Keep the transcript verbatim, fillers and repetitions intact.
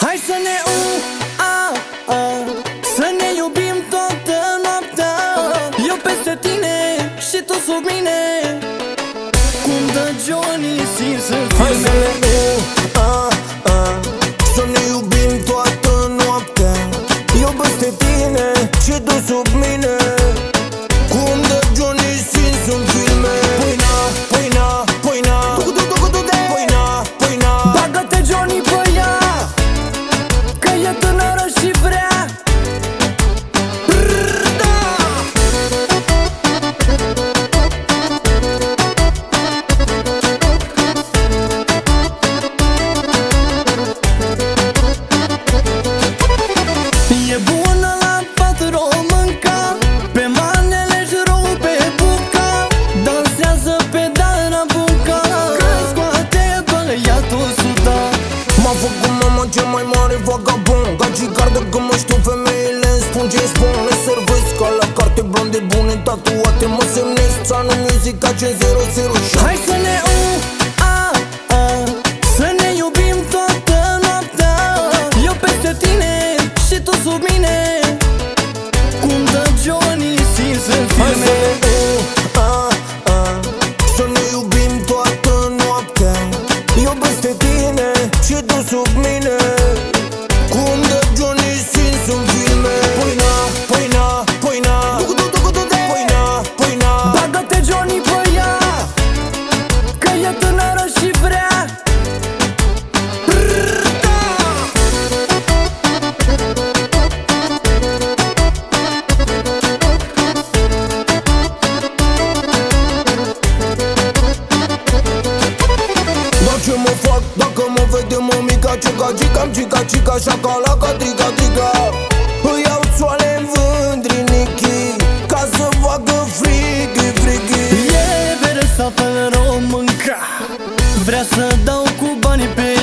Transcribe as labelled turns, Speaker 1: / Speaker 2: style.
Speaker 1: Hai să ne u, a, a, să ne iubim toată noaptea. Eu peste tine și tu sub mine, cum dă Johnny Sins în filme.
Speaker 2: Hai să ne u, a, a, să ne iubim toată noaptea. Eu peste tine și tu sub mine, cum dă Johnny Sins în filme. Pâina, pâina, pâina, pâina, pâina.
Speaker 1: Bagă-te Johnny pe ea, că e tânără și vrea. Brrda! E bună la patru românca, pe manele și rupe buca, dansează pe Dana Buca, că scoate băiatul suda.
Speaker 2: M-a făcut mama cel mai mare vagabond, gagicardă că mă știu femeile îmi spun ce-i spun. Le servesc ca la carte blonde bune tatuate, mă semnesc Țanu Music ca ce zero zero șapte.
Speaker 1: Hai să ne u, a, a, să ne iubim toată noaptea. Eu peste tine și tu sub mine, cum dă Johnny Sins în
Speaker 2: Hai să
Speaker 1: filme.
Speaker 2: ne u, a, a, să ne iubim toată noaptea. Eu peste tine și tu sub mine, cum dă Johnny Sins în filme. Pâina, pâina, pâina, pâina, pâina.
Speaker 1: Bagă-te Johnny pe ea, că e tânără și vrea. Brrda!
Speaker 2: Dar ce mă fac dacă mă vede mămica? Cica, cica, cica, cica, șacalaca, trica, trica. Îi iau țoale în vândrinichi, ca să facă frighi, frighi.
Speaker 1: E versată românca, vrea să dau cu banii pe